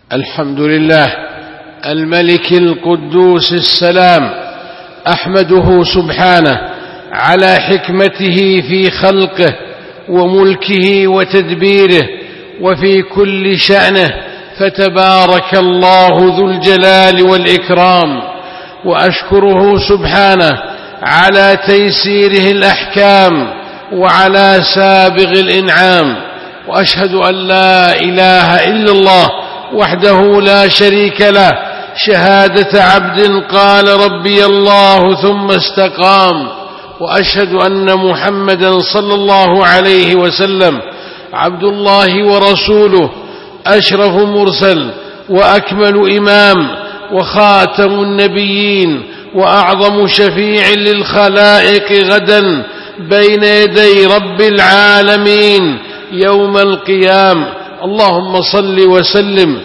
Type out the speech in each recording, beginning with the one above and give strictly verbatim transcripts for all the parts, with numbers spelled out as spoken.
الحمد لله الملك القدوس السلام، أحمده سبحانه على حكمته في خلقه وملكه وتدبيره وفي كل شأنه، فتبارك الله ذو الجلال والإكرام. وأشكره سبحانه على تيسيره الأحكام وعلى سابغ الإنعام. وأشهد أن لا إله إلا الله وحده لا شريك له، شهادة عبد قال ربي الله ثم استقام. وأشهد أن محمدا صلى الله عليه وسلم عبد الله ورسوله، أشرف مرسل وأكمل إمام وخاتم النبيين وأعظم شفيع للخلائق غدا بين يدي رب العالمين يوم القيام. اللهم صل وسلم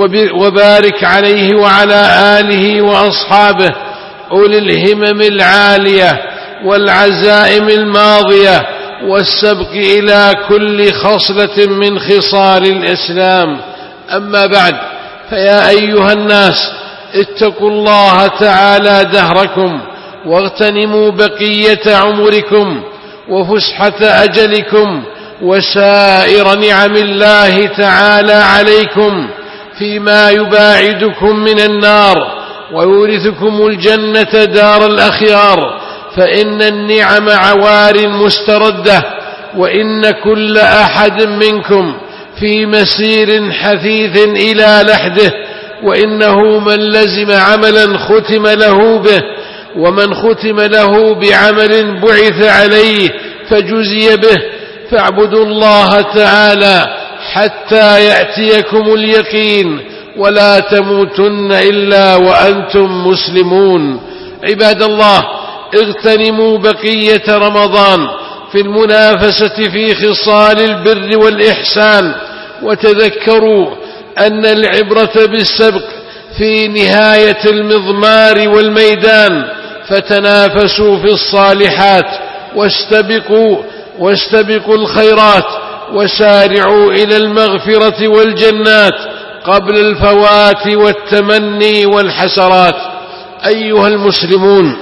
وبارك عليه وعلى آله وأصحابه أولي الهمم العالية والعزائم الماضية والسبق إلى كل خصلة من خصال الإسلام. أما بعد، فيا أيها الناس، اتقوا الله تعالى دهركم واغتنموا بقية عمركم وفسحة أجلكم وسائر نعم الله تعالى عليكم فيما يباعدكم من النار ويورثكم الجنة دار الأخيار. فإن النعم عوار مستردة، وإن كل أحد منكم في مسير حثيث إلى لحده، وإنه من لزم عملا ختم له به، ومن ختم له بعمل بعث عليه فجزي به. فاعبدوا الله تعالى حتى يأتيكم اليقين، ولا تموتن إلا وأنتم مسلمون. عباد الله، اغتنموا بقية رمضان في المنافسة في خصال البر والإحسان، وتذكروا أن العبرة بالسبق في نهاية المضمار والميدان. فتنافسوا في الصالحات واستبقوا واستبقوا الخيرات وسارعوا إلى المغفرة والجنات قبل الفوات والتمني والحسرات. أيها المسلمون،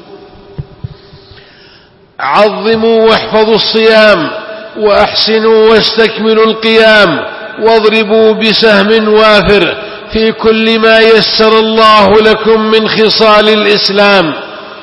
عظموا واحفظوا الصيام، وأحسنوا واستكملوا القيام، واضربوا بسهم وافر في كل ما يسر الله لكم من خصال الإسلام،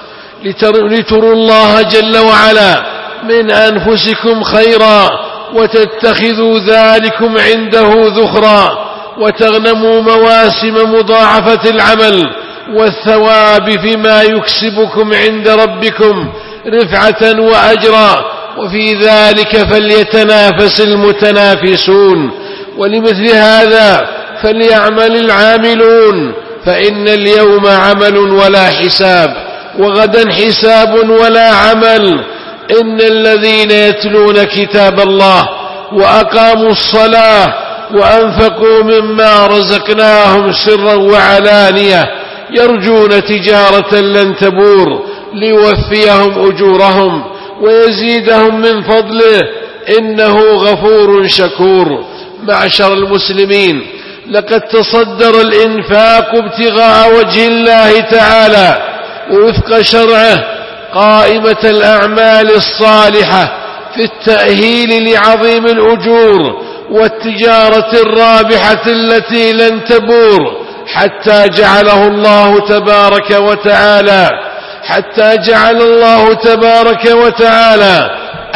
لتروا الله جل وعلا من أنفسكم خيرا، وتتخذوا ذلكم عنده ذخرا، وتغنموا مواسم مضاعفة العمل والثواب فيما يكسبكم عند ربكم رفعة وأجرا. وفي ذلك فليتنافس المتنافسون، ولمثل هذا فليعمل العاملون. فإن اليوم عمل ولا حساب، وغدا حساب ولا عمل. إن الذين يتلون كتاب الله وأقاموا الصلاة وأنفقوا مما رزقناهم سرا وعلانية يرجون تجارة لن تبور ليوفيهم أجورهم ويزيدهم من فضله، إنه غفور شكور. معشر المسلمين، لقد تصدر الإنفاق ابتغاء وجه الله تعالى ووفق شرعه قائمة الأعمال الصالحة في التأهيل لعظيم الأجور والتجارة الرابحة التي لن تبور، حتى جعله الله تبارك وتعالى حتى جعل الله تبارك وتعالى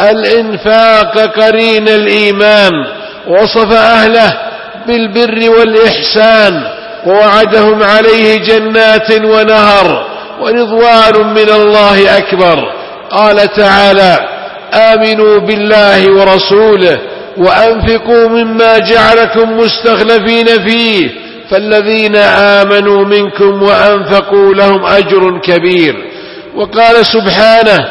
الإنفاق قرين الإيمان، وصف أهله بالبر والإحسان، ووعدهم عليه جنات ونهر ورضوان من الله أكبر. قال تعالى: آمنوا بالله ورسوله وأنفقوا مما جعلكم مستخلفين فيه، فالذين آمنوا منكم وأنفقوا لهم أجر كبير. وقال سبحانه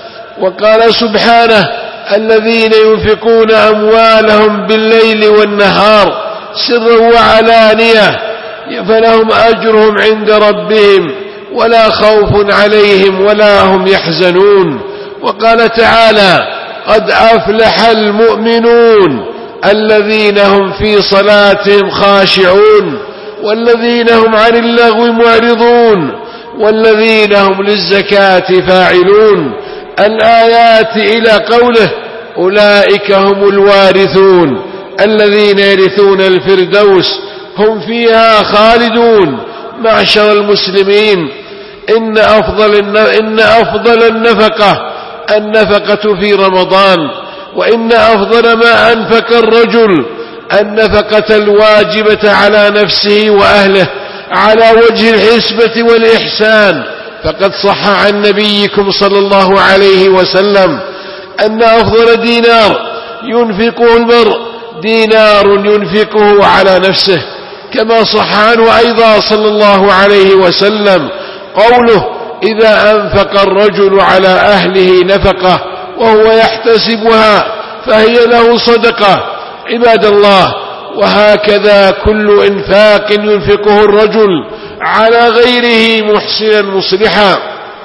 وقال سبحانه الذين ينفقون أموالهم بالليل والنهار سرا وعلانية فلهم أجرهم عند ربهم ولا خوف عليهم ولا هم يحزنون. وقال تعالى: قد أفلح المؤمنون الذين هم في صلاتهم خاشعون والذين هم عن اللغو معرضون والذين هم للزكاة فاعلون. الآيات إلى قوله أولئك هم الوارثون الذين يرثون الفردوس هم فيها خالدون. معشر المسلمين، إن أفضل إن أفضل النفقة النفقة في رمضان، وإن أفضل ما أنفق الرجل النفقة الواجبة على نفسه وأهله على وجه الحسبة والإحسان. فقد صح عن نبيكم صلى الله عليه وسلم أن أفضل دينار ينفقه المرء دينار ينفقه على نفسه، كما صح عنه أيضا صلى الله عليه وسلم قوله إذا أنفق الرجل على أهله نفقة وهو يحتسبها فهي له صدقة. عباد الله، وهكذا كل إنفاق ينفقه الرجل على غيره محسنا مصلحا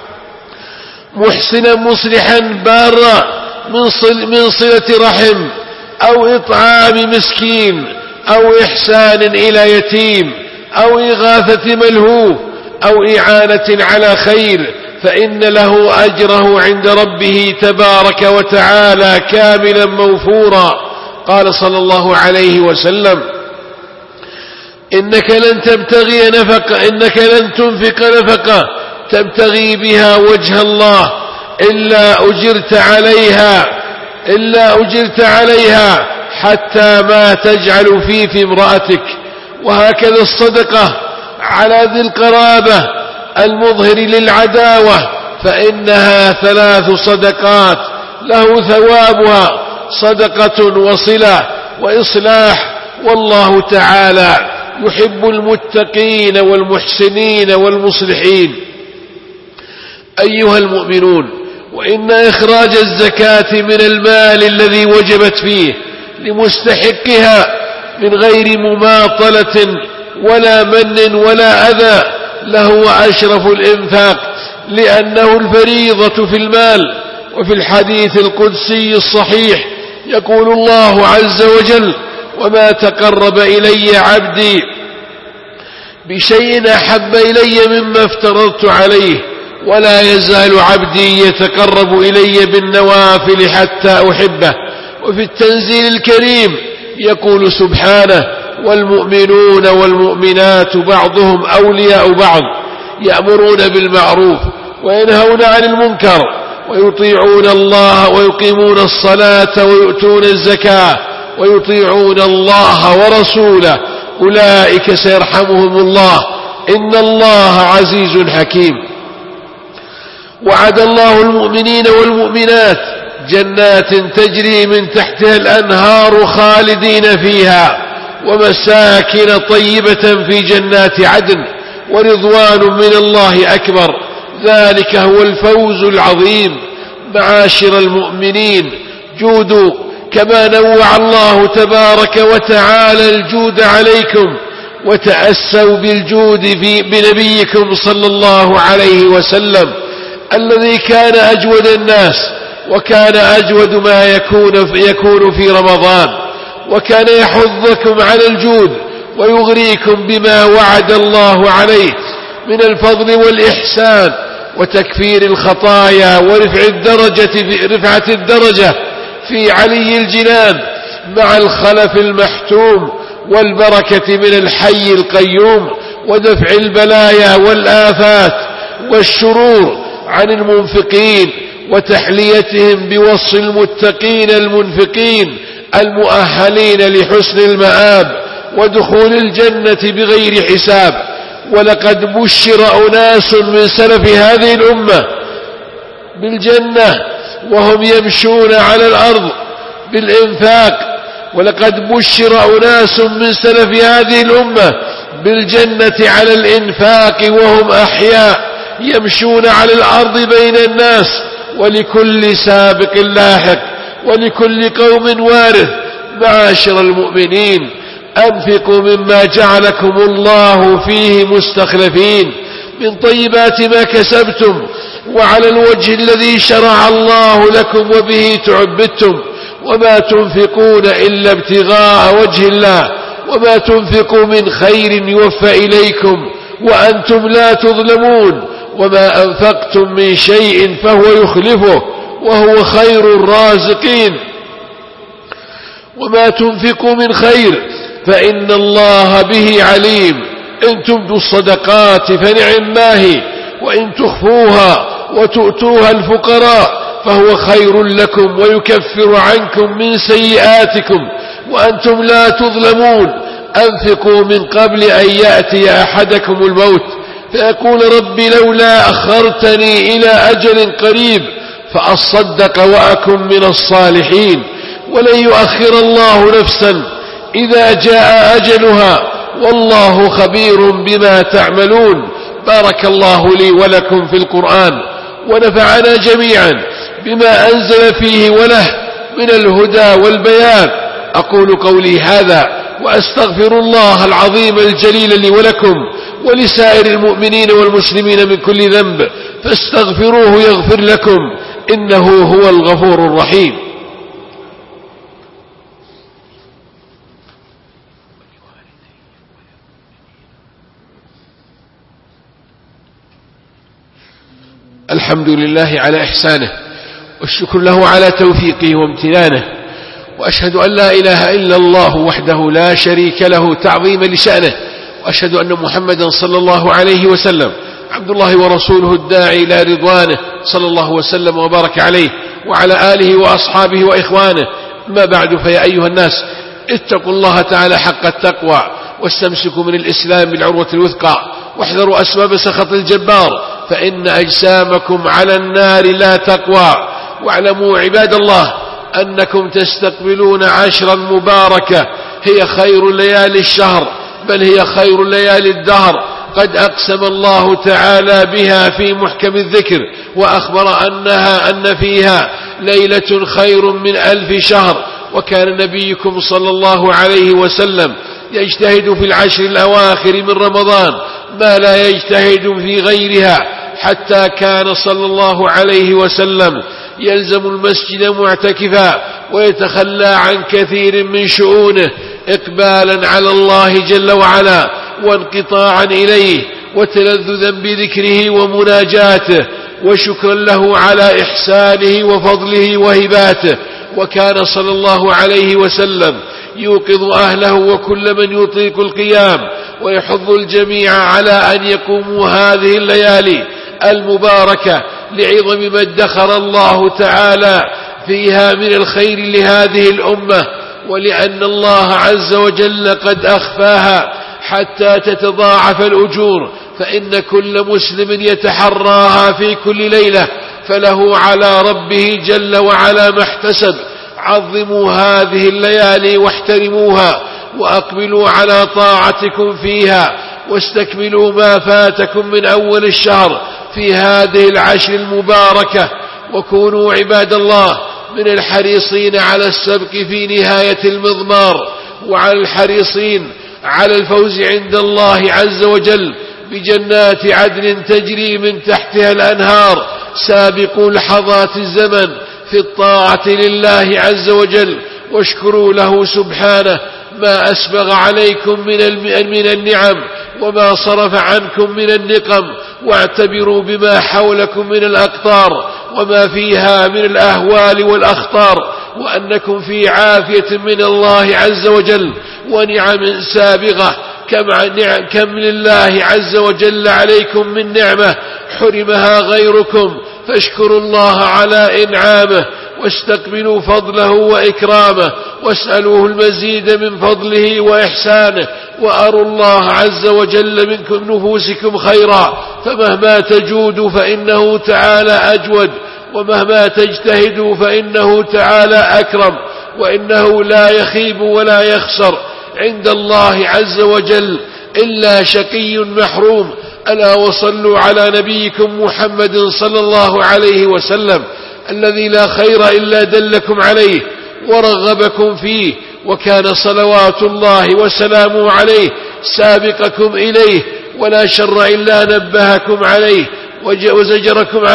محسنا مصلحا بارا من صلة رحم أو إطعام مسكين أو إحسان إلى يتيم أو إغاثة ملهوف أو إعانة على خير، فإن له أجره عند ربه تبارك وتعالى كاملا موفورا. قال صلى الله عليه وسلم إنك لن تبتغي نفقة إنك لن تنفق نفقة تبتغي بها وجه الله إلا أجرت عليها إلا أجرت عليها حتى ما تجعل في في امرأتك. وهكذا الصدقة على ذي القرابة المظهر للعداوة، فإنها ثلاث صدقات له ثوابها صدقة وصلة وإصلاح، والله تعالى يحب المتقين والمحسنين والمصلحين. أيها المؤمنون، وإن إخراج الزكاة من المال الذي وجبت فيه لمستحقها من غير مماطلة ولا من ولا أذى له أشرف الإنفاق، لأنه الفريضة في المال. وفي الحديث القدسي الصحيح يقول الله عز وجل وما تقرب إلي عبدي بشيء أحب إلي مما افترضت عليه ولا يزال عبدي يتقرب إلي بالنوافل حتى أحبه. وفي التنزيل الكريم يقول سبحانه والمؤمنون والمؤمنات بعضهم أولياء بعض يأمرون بالمعروف وينهون عن المنكر ويطيعون الله ويقيمون الصلاة ويؤتون الزكاة ويطيعون الله ورسوله أولئك سيرحمهم الله إن الله عزيز حكيم. وعد الله المؤمنين والمؤمنات جنات تجري من تحتها الأنهار خالدين فيها ومساكن طيبة في جنات عدن ورضوان من الله أكبر، ذلك هو الفوز العظيم. معاشر المؤمنين، جودوا كما نوع الله تبارك وتعالى الجود عليكم، وتأسوا بالجود في بنبيكم صلى الله عليه وسلم الذي كان أجود الناس، وكان أجود ما يكون يكون في رمضان، وكان يحضكم على الجود ويغريكم بما وعد الله عليه من الفضل والإحسان وتكفير الخطايا ورفع الدرجة في رفعة الدرجة في علي الجنان مع الخلف المحتوم والبركة من الحي القيوم ودفع البلايا والآفات والشرور عن المنفقين وتحليتهم بوصف المتقين المنفقين المؤهلين لحسن المآب ودخول الجنة بغير حساب. ولقد بشر أناس من سلف هذه الأمة بالجنة وهم يمشون على الأرض بالإنفاق، ولقد بشر أناس من سلف هذه الأمة بالجنة على الإنفاق وهم أحياء يمشون على الأرض بين الناس. ولكل سابق لاحق ولكل قوم وارث. معاشر المؤمنين، أنفقوا مما جعلكم الله فيه مستخلفين من طيبات ما كسبتم وعلى الوجه الذي شرع الله لكم وبه تعبدتم، وما تنفقون إلا ابتغاء وجه الله وما تنفقوا من خير يوفى إليكم وأنتم لا تظلمون وما أنفقتم من شيء فهو يخلفه وهو خير الرازقين وما تنفقوا من خير فإن الله به عليم إن تبدوا الصدقات فنعم ما هي وإن تخفوها وتؤتوها الفقراء فهو خير لكم ويكفر عنكم من سيئاتكم وأنتم لا تظلمون أنفقوا من قبل أن يأتي أحدكم الموت فيقول رب لولا أخرتني إلى أجل قريب فأصدق وأكن من الصالحين ولن يؤخر الله نفسا إذا جاء أجلها والله خبير بما تعملون. بارك الله لي ولكم في القرآن ونفعنا جميعا بما أنزل فيه وله من الهدى والبيان. أقول قولي هذا وأستغفر الله العظيم الجليل لي ولكم ولسائر المؤمنين والمسلمين من كل ذنب فاستغفروه يغفر لكم إنه هو الغفور الرحيم. الحمد لله على إحسانه والشكر له على توفيقه وامتنانه وأشهد أن لا إله إلا الله وحده لا شريك له تعظيما لشأنه وأشهد أن محمدا صلى الله عليه وسلم عبد الله ورسوله الداعي إلى رضوانه صلى الله وسلم وبارك عليه وعلى آله وأصحابه وإخوانه. ما بعد فيا أيها الناس اتقوا الله تعالى حق التقوى واستمسكوا من الإسلام بالعروة الوثقى واحذروا أسباب سخط الجبار فإن أجسامكم على النار لا تقوى. واعلموا عباد الله أنكم تستقبلون عشرا مباركة هي خير ليالي الشهر بل هي خير ليالي الدهر قد أقسم الله تعالى بها في محكم الذكر وأخبر أنها أن فيها ليلة خير من ألف شهر. وكان نبيكم صلى الله عليه وسلم يجتهد في العشر الأواخر من رمضان ما لا يجتهد في غيرها حتى كان صلى الله عليه وسلم يلزم المسجد معتكفا ويتخلى عن كثير من شؤونه إقبالا على الله جل وعلا وانقطاعا إليه وتلذذا بذكره ومناجاته وشكرا له على إحسانه وفضله وهباته. وكان صلى الله عليه وسلم يوقظ أهله وكل من يطيق القيام ويحض الجميع على أن يقوموا هذه الليالي المباركة لعظم ما ادخر الله تعالى فيها من الخير لهذه الأمة ولأن الله عز وجل قد أخفاها حتى تتضاعف الأجور فإن كل مسلم يتحراها في كل ليلة فله على ربه جل وعلا ما احتسب. عظموا هذه الليالي واحترموها وأقبلوا على طاعتكم فيها واستكملوا ما فاتكم من أول الشهر في هذه العشر المباركة وكونوا عباد الله من الحريصين على السبق في نهاية المضمار وعلى الحريصين على الفوز عند الله عز وجل بجنات عدن تجري من تحتها الأنهار. سابقوا لحظات الزمن في الطاعة لله عز وجل واشكروا له سبحانه ما أسبغ عليكم من النعم وما صرف عنكم من النقم واعتبروا بما حولكم من الأقطار وما فيها من الأهوال والأخطار وأنكم في عافية من الله عز وجل ونعم سابغة كم لله عز وجل عليكم من نعمة حرمها غيركم فاشكروا الله على إنعامه واستقبلوا فضله وإكرامه واسألوه المزيد من فضله وإحسانه وأروا الله عز وجل منكم نفوسكم خيرا فمهما تجودوا فإنه تعالى أجود ومهما تجتهدوا فإنه تعالى أكرم وإنه لا يخيب ولا يخسر عند الله عز وجل إلا شقي محروم. ألا وصلوا على نبيكم محمد صلى الله عليه وسلم الذي لا خير إلا دلكم عليه ورغبكم فيه وكان صلوات الله وسلامه عليه سابقكم إليه ولا شر إلا نبهكم عليه وزجركم عنه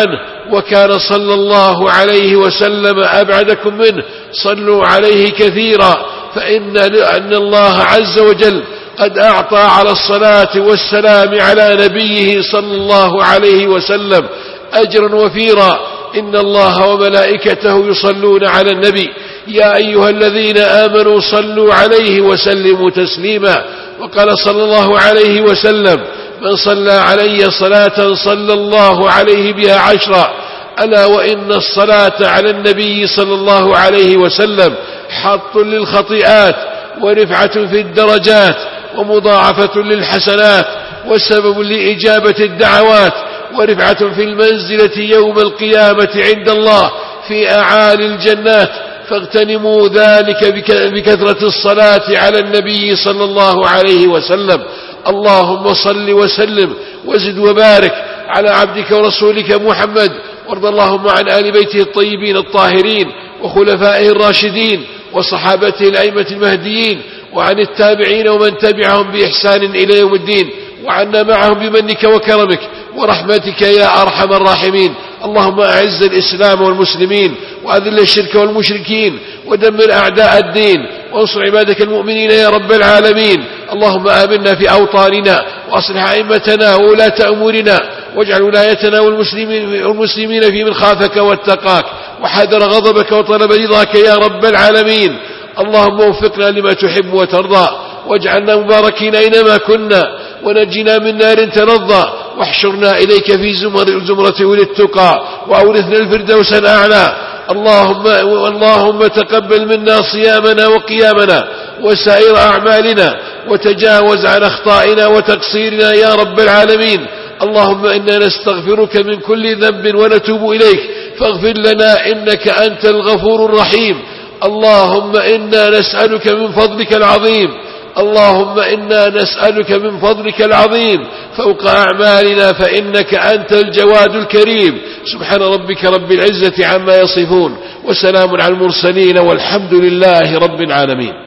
وكان صلى الله عليه وسلم أبعدكم منه. صلوا عليه كثيرا، فإن أن الله عز وجل قد أعطى على الصلاة والسلام على نبيه صلى الله عليه وسلم أجرا وفيرا. إن الله وملائكته يصلون على النبي يا أيها الذين آمنوا صلوا عليه وسلموا تسليما. وقال صلى الله عليه وسلم من صلى علي صلاة صلى الله عليه بها عشرا. ألا وإن الصلاة على النبي صلى الله عليه وسلم حط للخطيئات ورفعة في الدرجات ومضاعفة للحسنات وسبب لإجابة الدعوات ورفعة في المنزلة يوم القيامة عند الله في أعالي الجنات. فاغتنموا ذلك بكثرة الصلاة على النبي صلى الله عليه وسلم. اللهم صل وسلم وزد وبارك على عبدك ورسولك محمد، وارض اللهم عن آل بيته الطيبين الطاهرين وخلفائه الراشدين وصحابته الأئمة المهديين وعن التابعين ومن تبعهم بإحسان إلى يوم الدين، وعنا معهم بمنك وكرمك ورحمتك يا أرحم الراحمين. اللهم أعز الإسلام والمسلمين وأذل الشرك والمشركين ودمر أعداء الدين وانصر عبادك المؤمنين يا رب العالمين. اللهم آمنا في أوطاننا وأصلح أئمتنا وولاة أمورنا، واجعل ولايتنا والمسلمين, والمسلمين في من خافك واتقاك وحذر غضبك وطلب رضاك يا رب العالمين. اللهم وفقنا لما تحب وترضى، واجعلنا مباركين أينما كنا، ونجنا من نار تلظى، واحشرنا إليك في زمرة أولي التقى، وأورثنا الفردوس الأعلى. اللهم, اللهم تقبل منا صيامنا وقيامنا وسائر أعمالنا، وتجاوز عن أخطائنا وتقصيرنا يا رب العالمين. اللهم إنا نستغفرك من كل ذنب ونتوب إليك، فاغفر لنا إنك أنت الغفور الرحيم. اللهم إنا نسألك من فضلك العظيم اللهم إنا نسألك من فضلك العظيم فوق أعمالنا، فإنك أنت الجواد الكريم. سبحان ربك رب العزة عما يصفون، وسلام على المرسلين، والحمد لله رب العالمين.